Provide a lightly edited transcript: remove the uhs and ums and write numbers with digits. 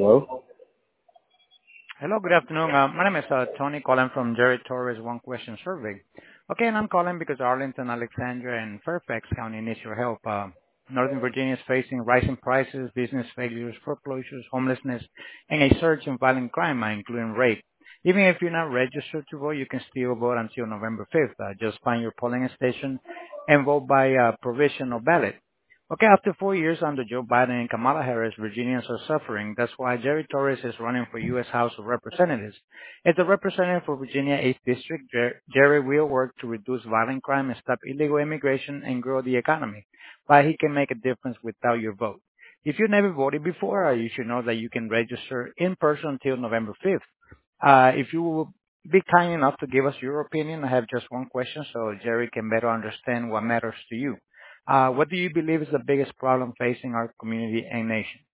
Hello? Hello, good afternoon. My name is Tony calling from Jerry Torres One Question Survey. Okay, and I'm calling because Arlington, Alexandria, and Fairfax County needs your help. Northern Virginia is facing rising prices, business failures, foreclosures, homelessness, and a surge in violent crime, including rape. Even if you're not registered to vote, you can still vote until November 5th. Just find your polling station and vote by provisional ballot. Okay, after 4 years under Joe Biden and Kamala Harris, Virginians are suffering. That's why Jerry Torres is running for U.S. House of Representatives. As the representative for Virginia 8th District, Jerry will work to reduce violent crime and stop illegal immigration and grow the economy. But he can make a difference without your vote. If you never voted before, you should know that you can register in person until November 5th. If you will be kind enough to give us your opinion, I have just one question so Jerry can better understand what matters to you. What do you believe is the biggest problem facing our community and nation?